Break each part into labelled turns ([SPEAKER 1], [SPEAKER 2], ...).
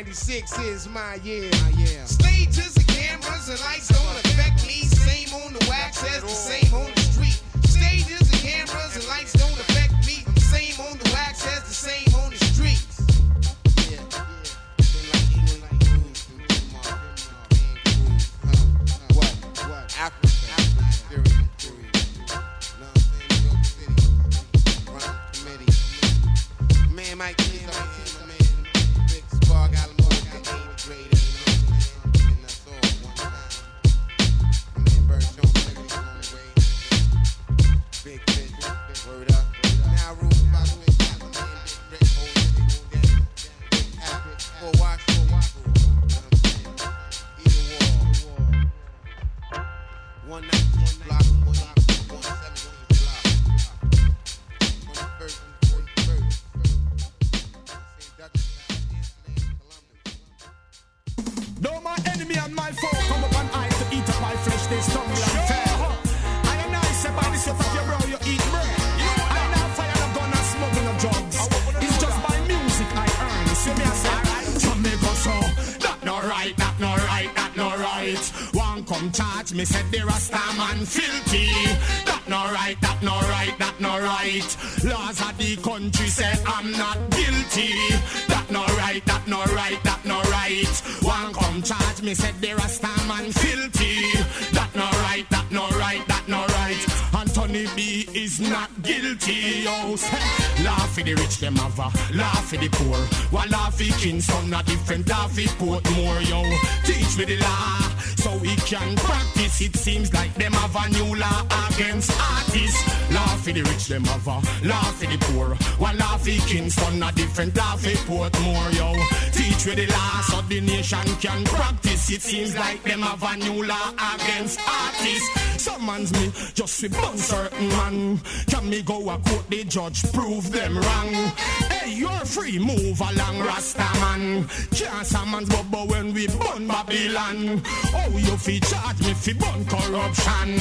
[SPEAKER 1] 96 is my year.
[SPEAKER 2] Stages and cameras and lights don't affect me. Same on the wax as the same on the street. Stages and cameras and lights don't affect me. Same on the wax as the same on the street.
[SPEAKER 1] What? Africa. Man, Mike, Big Spar got a little grade, and that's all one time. My man Bird Jones, on the way. Big fish, word up. Now, Roof, by the way, got my man Big Rick, Big Habit, for watch, Either wall. 119 block, 117 block. 21st.
[SPEAKER 3] Though my enemy and my foe come up and I to eat up my flesh, they stumble and fail. I am now say by the sweat of your brow you eat bread. I am now fire no gun and smoking no drugs. It's just by music I earn. You see me I say, some me go so. That no right, that no right, that no right. One come charge me said the Rasta man filthy. That no right, that no right, that no right. Laws of the country say I'm not guilty. That no right, that no right, that no right. One come charge me said the Rasta man filthy. That no right, that no right, that no right. Anthony B is not guilty. Yo, laugh for the rich them have a laugh for the poor. While laugh for Kingston a different laugh for Portmore. Yo, teach me the law so we can practice. It seems like them have a new law against artists. Laugh for the rich them have a laugh for the poor. While laugh for Kingston a different laugh for Portmore. Yo, teach me the law so the nation can practice. It seems like them have a new law against artists. Summons me just with one certain man. Can me go a court the judge prove them wrong? Hey, you're free, move along, Rasta man. Can't summons bubble when we burn Babylon. Oh, you fi charge me fi burn corruption,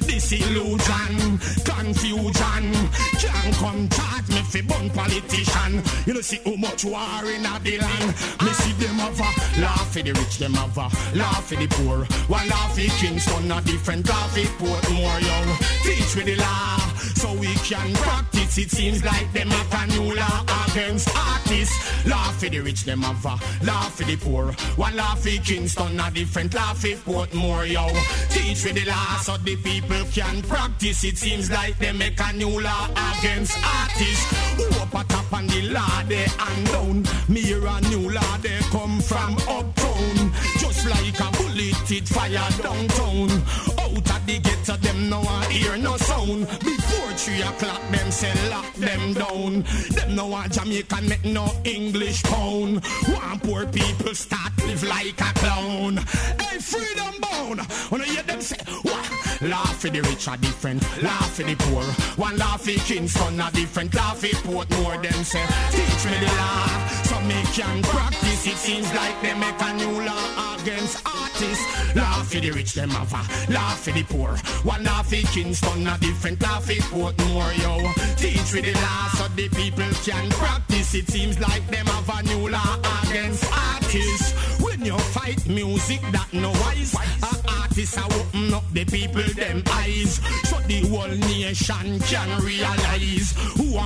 [SPEAKER 3] disillusion, confusion. Can't come charge me fi burn politician. You know see how much war in the land. Me see them have a laugh for the rich, them have a laugh for the poor. One laugh for Kingston, a different laugh for Portmore. Young, teach me the law so we can practice. It seems like them have a new law against artists. Laugh for the rich, them have a laugh for the poor. One laugh for Kingston, a different laugh for Portmore. Yo, teach me the law so the people can practice. It seems like they make a new law against artists. Who up a top on the law they and down. Me hear a new law they come from uptown. Just like a bullet it fire downtown. Out of the ghetto them no one hear no sound. Before 3 o'clock them say lock them down. Them no one Jamaican make no English pound. One poor people start live like a clown. Hey, freedom bound. When I hear them say what? Laugh for the rich are different, laugh for the poor. One laugh for Kingston a different, laugh for Portmore. Them say teach me the law so me can practice. It seems like they make a new law against artists. Laugh for the rich them have a laugh for the poor. One laugh for Kingston a different, laugh for Portmore. Yo, teach me the law so the people can practice. It seems like them have a new law against artists. When you fight music that no wise, artists are open up the people them eyes so the whole nation can realize who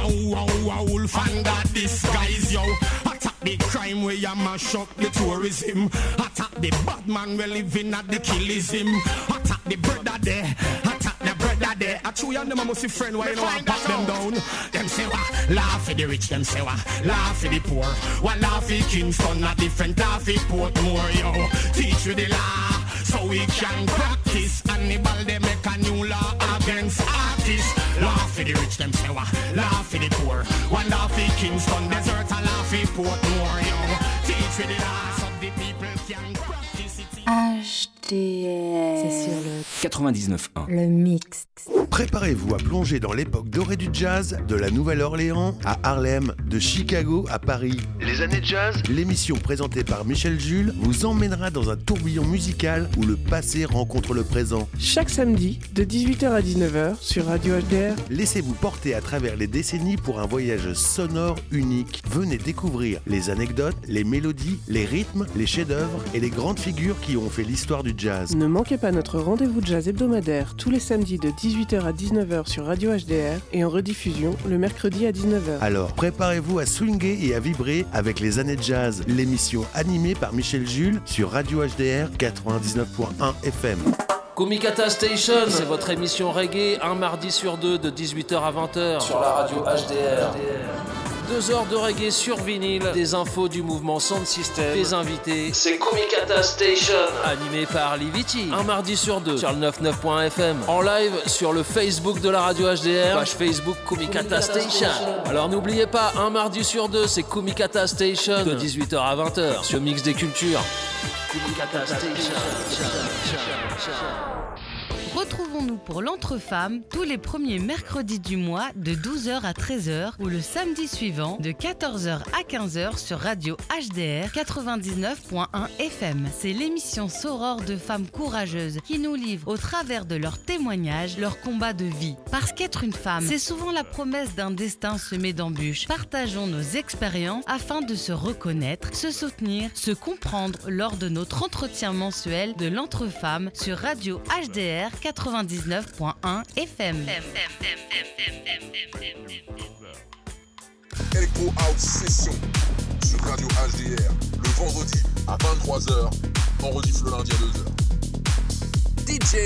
[SPEAKER 3] a wolf under disguise. Yo, attack the crime where you mash up the tourism. Attack the bad man we living at the killism. Attack the brother there, attack the brother there. I chew and them must be friend while you know I pat them down. Them say what? Laugh for the rich, them say what? Laugh for the poor. One laugh for Kingston, a different laugh for Portmore. Yo, teach you the law so we can practice. Hannibal they make a new law against artists. Laugh for the rich, them say what? Laugh for the poor. One laugh for Kingston, desert, a laugh for Portmore. Yo, teach you the law so the people can practice it.
[SPEAKER 4] HDR. C'est sur le
[SPEAKER 5] 99.1.
[SPEAKER 4] Le mix.
[SPEAKER 6] Préparez-vous à plonger dans l'époque dorée du jazz, de la Nouvelle-Orléans à Harlem, de Chicago à Paris. Les années jazz, l'émission présentée par Michel Jules vous emmènera dans un tourbillon musical où le passé rencontre le présent.
[SPEAKER 7] Chaque samedi, de 18h à 19h sur Radio HDR.
[SPEAKER 6] Laissez-vous porter à travers les décennies pour un voyage sonore unique. Venez découvrir les anecdotes, les mélodies, les rythmes, les chefs-d'œuvre et les grandes figures qui ont fait l'histoire du jazz.
[SPEAKER 7] Ne manquez pas notre rendez-vous jazz hebdomadaire tous les samedis de 18h à 19h sur Radio HDR et en rediffusion le mercredi à 19h.
[SPEAKER 6] Alors préparez-vous à swinguer et à vibrer avec les années jazz, l'émission animée par Michel Jules sur Radio HDR 99.1 FM.
[SPEAKER 8] Kumikata Station, c'est votre émission reggae, un mardi sur deux de 18h à 20h sur la radio HDR. 2 heures de reggae sur vinyle, des infos du mouvement Sound System, des invités. C'est Kumikata Station, animé par Liviti, un mardi sur deux sur le 99.fm. En live sur le Facebook de la radio HDR, page Facebook Kumikata Station. Alors n'oubliez pas, un mardi sur deux, c'est Kumikata Station, de 18h à 20h sur Mix des Cultures. Kumikata Station.
[SPEAKER 9] Retrouvons-nous pour l'Entre-Femmes tous les premiers mercredis du mois de 12h à 13h ou le samedi suivant de 14h à 15h sur Radio HDR 99.1 FM. C'est l'émission Soror de femmes courageuses qui nous livrent au travers de leurs témoignages leur combat de vie. Parce qu'être une femme, c'est souvent la promesse d'un destin semé d'embûches. Partageons nos expériences afin de se reconnaître, se soutenir, se comprendre lors de notre entretien mensuel de l'Entre-Femmes sur Radio HDR 99.1 FM.
[SPEAKER 10] Echo House Session sur Radio HDR le vendredi à 23h, on rediff le lundi à 2h.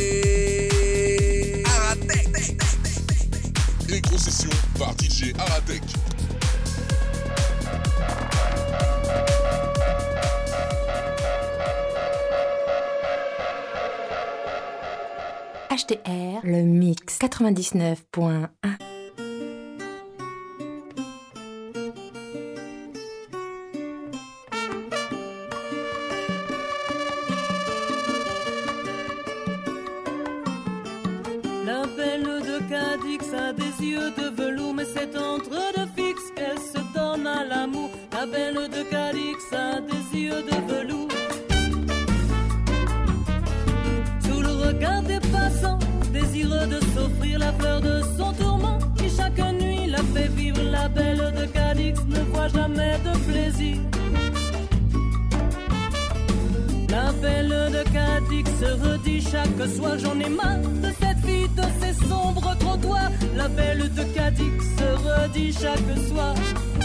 [SPEAKER 10] DJ Aratek. Echo Session par DJ Aratek.
[SPEAKER 4] HDR, le mix 99.1.
[SPEAKER 11] La belle de Cadix a des yeux de velours, mais c'est entre deux fixes qu'elle se donne à l'amour. La belle de Cadix a des yeux de velours. Sous le regard des passants, désireux de s'offrir la fleur de son tourment, qui chaque nuit la fait vivre. La belle de Cadix ne voit jamais de plaisir. La belle de Cadix se redit chaque soir: j'en ai marre de cette fille, de ces sombres trottoirs. La belle de Cadix se redit chaque soir: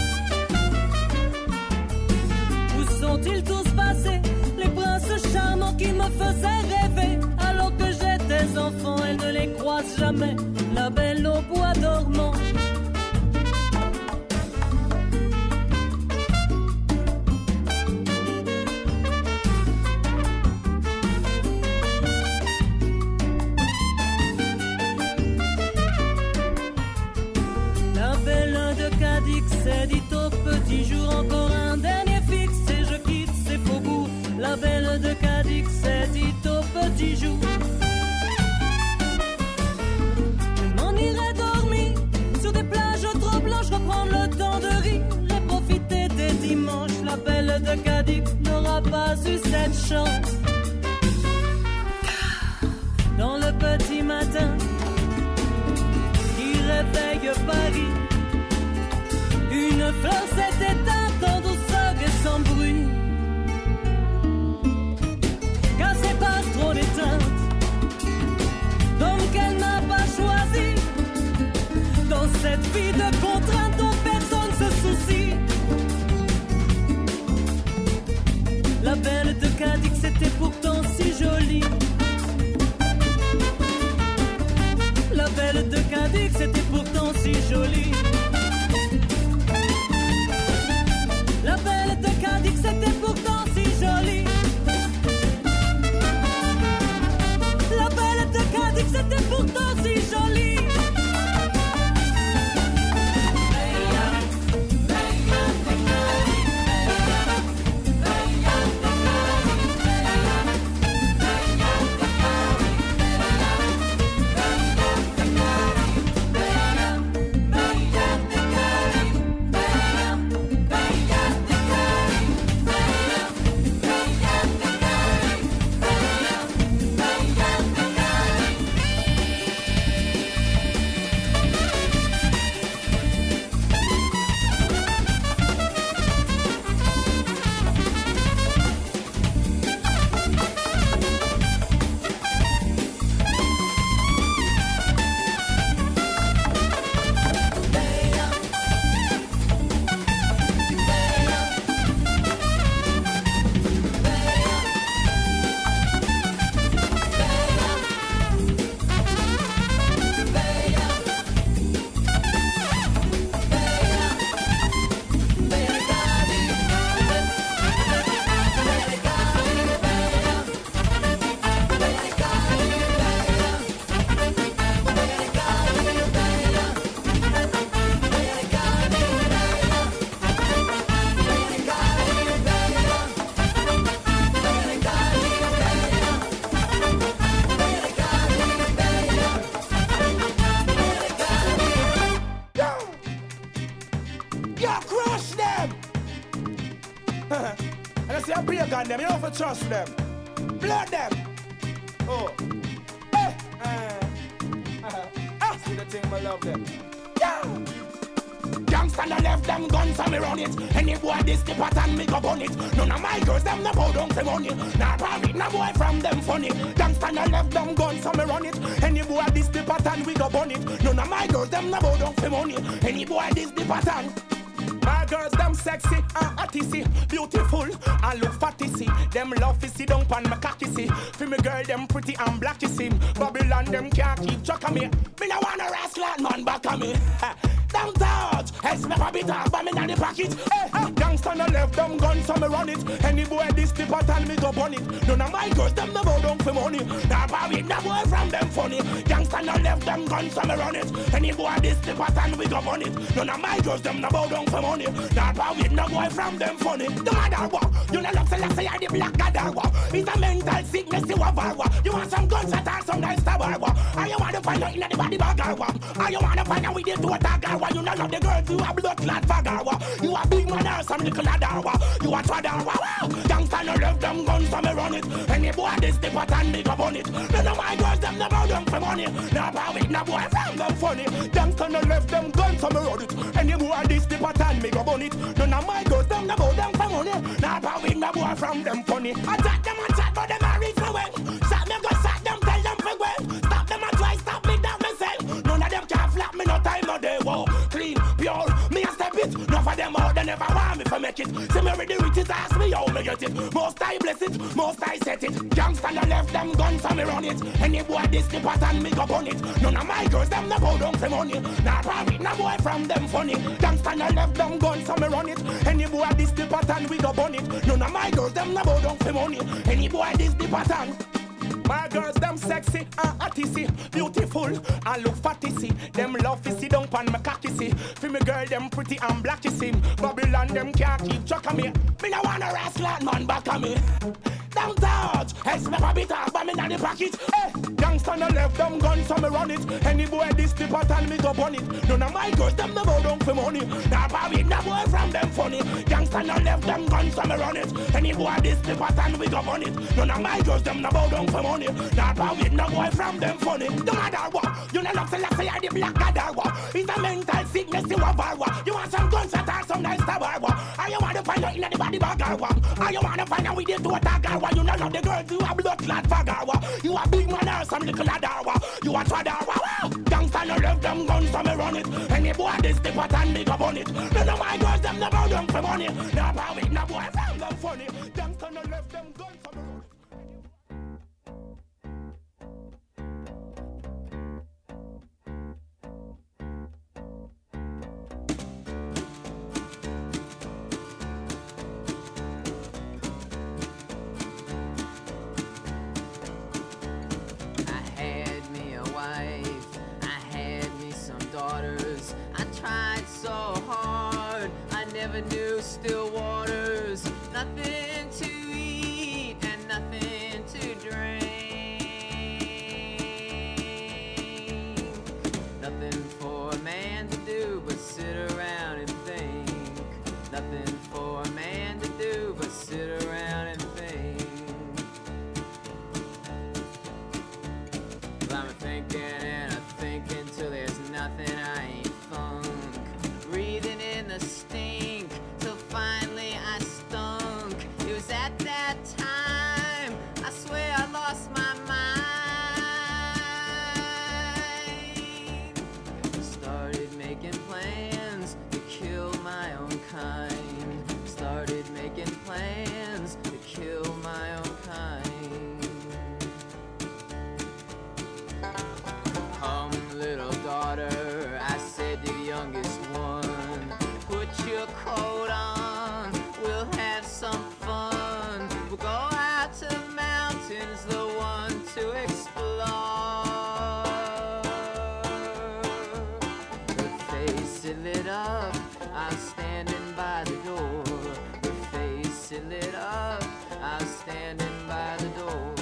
[SPEAKER 11] où sont-ils tous passés, les princes charmants qui me faisaient rêver? Alors que j'étais enfant, elle ne les croise jamais, la belle au bois dormant. La belle de Cadix s'est dit au petit jour: encore un dernier fixe et je quitte ces faubourgs. La belle de Cadix s'est dit au petit jour: je m'en irai dormir sur des plages trop blanches, reprendre le temps de rire et profiter des dimanches. La belle de Cadix n'aura pas eu cette chance. Dans le petit matin qui réveille Paris, une fleur s'est éteinte en douceur et sans bruit. Car c'est pas trop d'éteinte, donc elle n'a pas choisi. Dans cette vie de contrainte dont personne se soucie, la belle de Cadix était pourtant si jolie. La belle de Cadix était pourtant si jolie. La belle de Cadix était pourtant si jolie. La belle de Cadix était pourtant si jolie.
[SPEAKER 3] on them, you don't have to trust them. Blood them. Oh. Hey. See the thing, I love them. Yeah. Gangsta no left them guns and me run it. Any boy this the pattern me go bun it. None of my girls them no bow down for money. Nah probably no boy from them funny. Gangsta no left them guns and me run it. Any boy this the pattern we go bun it. None of my girls them no bow down for money. Any boy this the pattern. My girls, them sexy and hotty see, beautiful and look fatty see. Them love to see down pan my cocky see. For me girl, them pretty and blacky see. Babylon, them can't keep track of me. Me no wanna rascal man back of me. Don't touch, else me pop it off, but me not the pocket. Gangsta no left them guns, so me run it. Any boy this the pattern, me go bun it. None of my girls, them no bow down for money. Nah, probably no boy from them funny. Gangsta no left them guns, so me run it. Any boy this the pattern, we go bun it. None of my girls, them no bow down for money. Nah, probably no boy from them funny. The mother war, you know look say I the black god war. It's a mental sickness, you have war. You want some guns that are some nice war. Or you want to find out in the body bag war. Or you want to find out with the two attack. You know love the girls, you a blood clot fagger. You a big man or some little ladder. You a twadder. Gangsta no left them guns, so me run it. Any boy this the pattern, me go bun it. None of my girls, them never down for money. Nah, probably no boy from them funny. Gangsta no left them guns, so me run it. Any boy this the pattern, me go bun it. None of my girls, them never down for money. Nah, probably no boy from them funny. Attack them, but them are influence. Shot me, go shot them, tell them for well. Stop them and try, stop me down myself. None of them can flap me, no time, no day, whoa. Clean, pure, me a step it. None of them out, they never want me to make it. See me with the riches, ask me how me get it. Most I bless it, most I set it. Gangsta no left them guns, so me run it. Any boy this the pattern, me go bun it. None of my girls, them no bow down for money. Nah, probably no boy from them funny. Gangsta no left them guns, so me run it. Any boy this the pattern, we go bun it. None of my girls, them no bow down for money. Any boy this the pattern. My girls, them sexy and hotty see, beautiful and look fatty see. Them love to see down pan my cocky see. For me girl, them pretty and blacky see. Babylon, them can't keep track of me. Me no wanna rascal man back of me. Don't touch, else me pop it off, but me not the pocket. Gangsta no left them guns, so me run it. Any boy this the pattern, me go bun it. None of my girls, them no bow down for money. Nah, probably no boy from them funny. Gangsta no left them guns, so me run it. Any boy this the pattern, we go bun it. None of my girls, them no bow down for money. Nah, probably no boy from them funny. The mother war, you know look say I the black god war. It's a mental sickness, you have war. You want some guns that are some nice war. Or you want to find out in the body bag war. Or you want to find out with the two attack war. You know love the girls, you a blood clot fagger war. You a big man or some little ladder war. You a twadder war. Gangsta no left them guns, so me run it. Any boy this the pattern, me go bun it. None of my girls, them never down for money. Nah, probably no boy from them funny. Gangsta no left them guns, so me run it.
[SPEAKER 5] Never knew still waters, nothing to eat and nothing to drink. Nothing for a man to do but sit around and think. Nothing for a man to do but sit around and think. Well, I'm thinking and I'm thinking till there's nothing I ain't thunk. Breathing in the stink till finally I stunk. It was at that time I swear I lost my mind. Started making plans to kill my own kind. Started making plans to kill my own kind. Come, little daughter, I said to the youngest one, put your coat on, we'll have some fun. We'll go out to the mountains, the one to explore. Her face it lit up, I'm standing by the door. Her face it lit up, I'm standing by the door.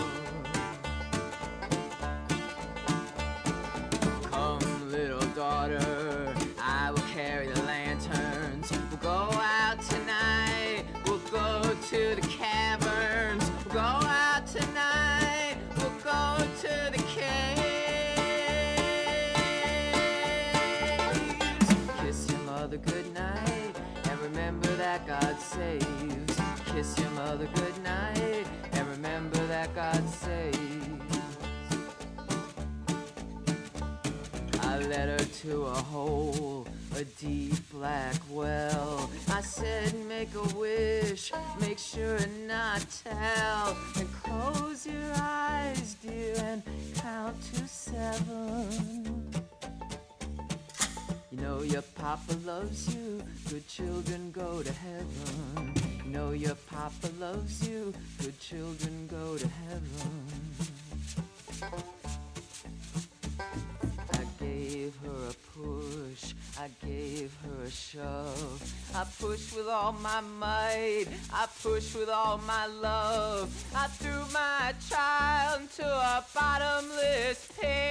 [SPEAKER 5] Come, little daughter, I will carry the lanterns. We'll go out tonight, we'll go to the cavern. into a hole, a deep black well. I said make a wish, make sure not tell, and close your eyes, dear, and count to 7. You know your papa loves you, good children go to heaven. You know your papa loves you, good children go to heaven. I gave her a push, I gave her a shove. I pushed with all my might, I pushed with all my love. I threw my child into a bottomless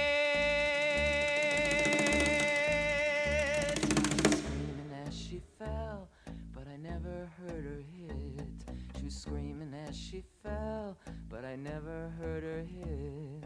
[SPEAKER 5] pit. Screaming as she fell, but I never heard her hit. She was screaming as she fell, but I never heard her hit.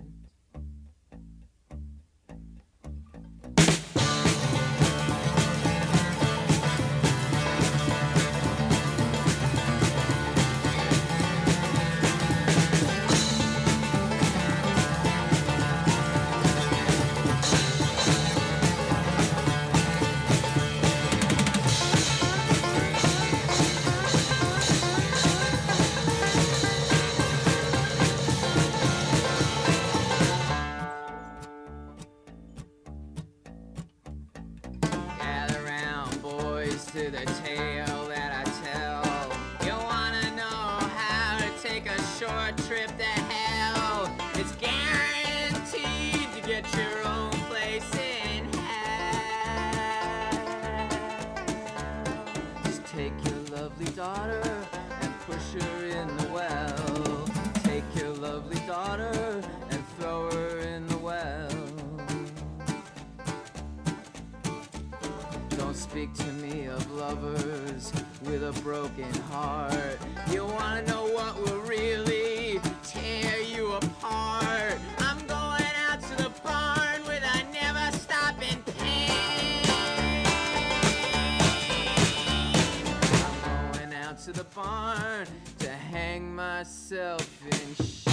[SPEAKER 5] To the tale that I tell. You wanna know how to take a short trip to hell? It's guaranteed to get your own place in hell. Just take your lovely daughter and push her in the well. Take your lovely daughter and throw her in the well. Don't speak to me of lovers with a broken heart. You wanna know what will really tear you apart? I'm going out to the barn with a never-stopping pain. I'm going out to the barn to hang myself in shame.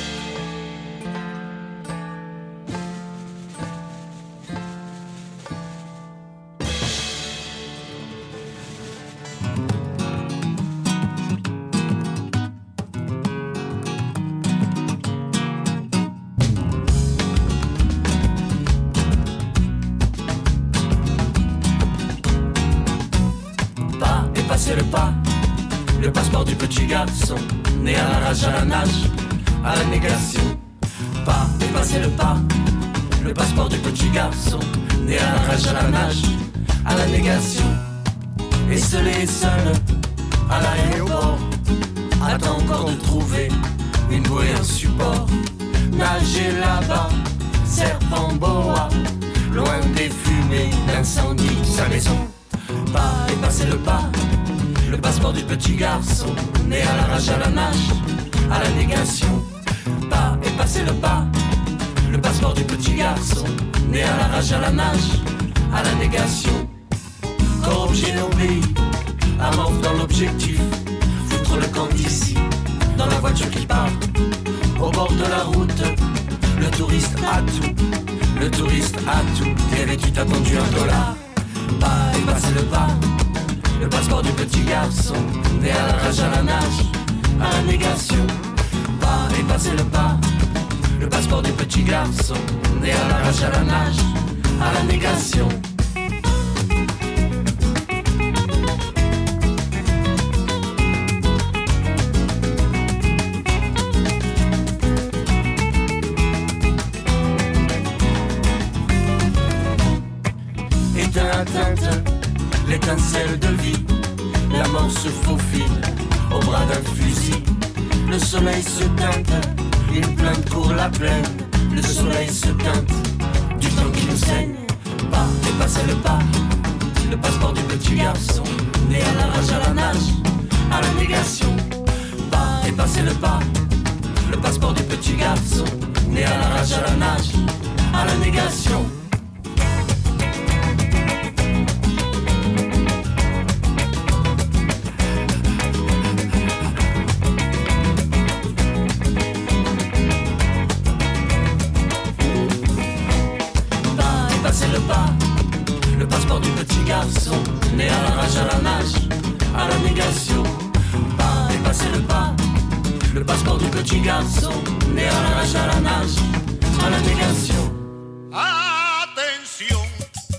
[SPEAKER 12] C'est le pas, le passeport du petit garçon, né à la rage, à la nage, à la négation. Pas dépasser le pas, le passeport du petit garçon, né à la rage, à la nage, à la négation. Et seul, à l'aéroport, attend encore de trouver une bouée, un support. Nager là-bas, serpent boa, loin des fumées d'incendie, sa maison. Pas dépasser le pas, le passeport du petit garçon, né à la rage, à la nage, à la négation. Pas dépasser le pas, le passeport du petit garçon, né à la rage, à la nage, à la négation. Corps objet n'oublie, amorphe dans l'objectif, foutre le camp d'ici, dans la voiture qui part, au bord de la route, le touriste a tout, le touriste a tout, t'es attendu $1. Pas dépasser le pas, le passeport du petit garçon, né à la rage, à la nage, à la négation. Pas dépasser le pas, le passeport du petit garçon, né à la rage, à la nage, à la négation. L'étincelle de vie, la mort se faufile au bras d'un fusil. Le soleil se teinte, une plainte pour la plaine. Le soleil se teinte, du temps qui nous saigne. Pas dépasser le pas, le passeport du petit garçon, né à la rage, à la nage, à la négation. Pas dépasser le pas, le passeport du petit garçon, né à la rage, à la nage, à la négation. Passer le pas, le passeport du petit garçon, né à la rage, à la nage, à la négation. Pas dépasser le pas, le passeport du petit garçon, né à la rage, à la nage, à la négation.
[SPEAKER 13] Atención.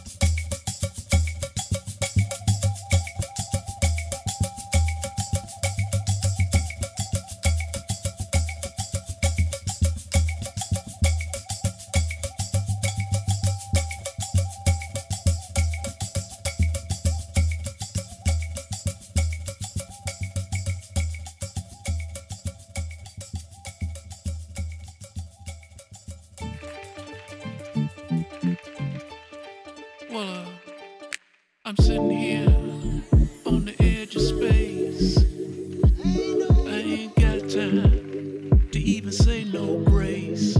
[SPEAKER 14] I'm sitting here on the edge of space. I ain't got time to even say no grace.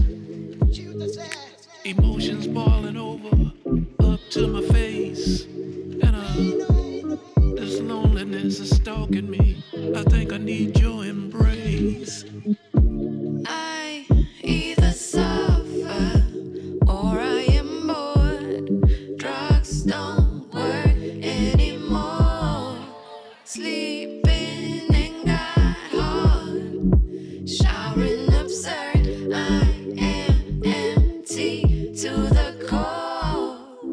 [SPEAKER 14] Emotions boiling over up to my face. And this loneliness is stalking me. I think I need your embrace.
[SPEAKER 15] I either suffer or I am bored. Drugs don't work anymore. Sleeping and got hard. Showering absurd. I am empty to the core.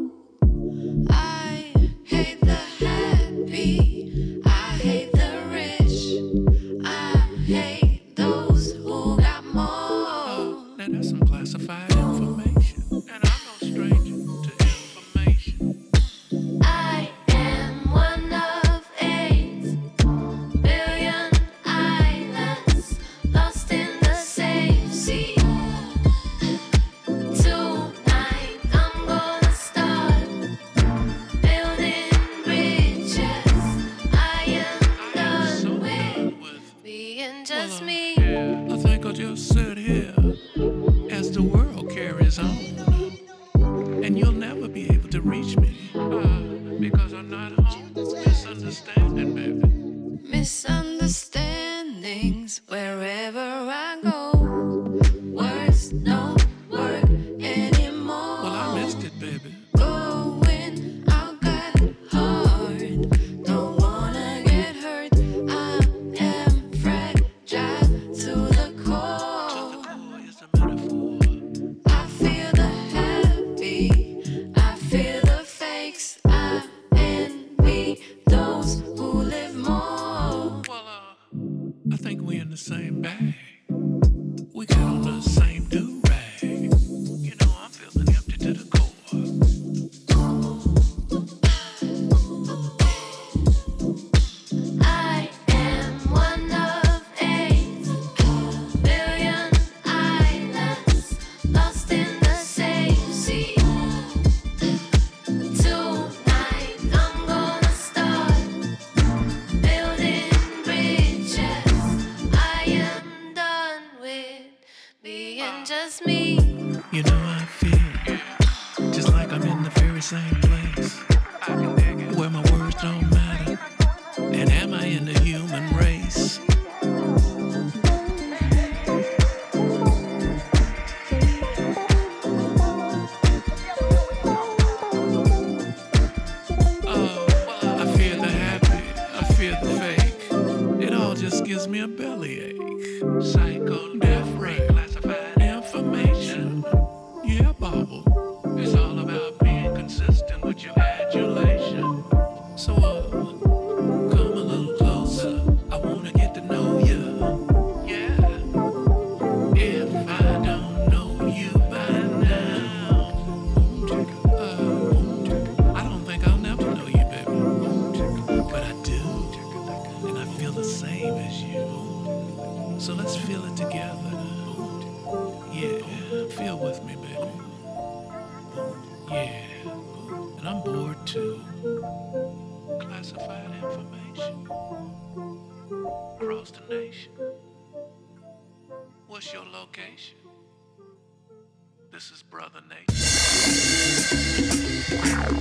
[SPEAKER 15] I hate the happy. I hate the rich. I hate those who got more.
[SPEAKER 14] Now that's some classified information, and I'm no stranger to information.
[SPEAKER 15] I am one of 8 billion islands lost in the same sea. Tonight I'm gonna start building bridges. I am done with being just me.
[SPEAKER 14] I think I'll just sit here as the world carries on, and you'll never be able to reach me because I'm not home. Misunderstanding, baby.
[SPEAKER 15] Misunderstandings wherever I go. Words don't work anymore.
[SPEAKER 14] Well, I missed it, baby.
[SPEAKER 15] Going out got hard. Don't wanna get hurt. I am fragile to the core. I feel the happy. I feel the fakes. I envy those who live more.
[SPEAKER 14] I think we in the same bag. We got on the same do-rag. You know, I'm feeling empty to the core.
[SPEAKER 15] I am one of 8 billion islands lost in the same sea. Tonight I'm gonna start building bridges. I am done with being just me.
[SPEAKER 14] You know, I feel just like I'm in the very same place where my words don't matter. And am I in the human race? I fear the happy, I fear the fake. It all just gives me a bellyache. Psycho, death rate, classified information. Yeah, Bobble. It's all about being consistent with your adulation. So, come a little closer. I wanna get to know you. Yeah. If I don't know you by now, I don't think I'll never know you, baby. But I do, and I feel the same as you. So let's feel it together. Yeah, feel with me, baby. Yeah, and I'm bored too. Classified information across the nation. What's your location? This is Brother Nate.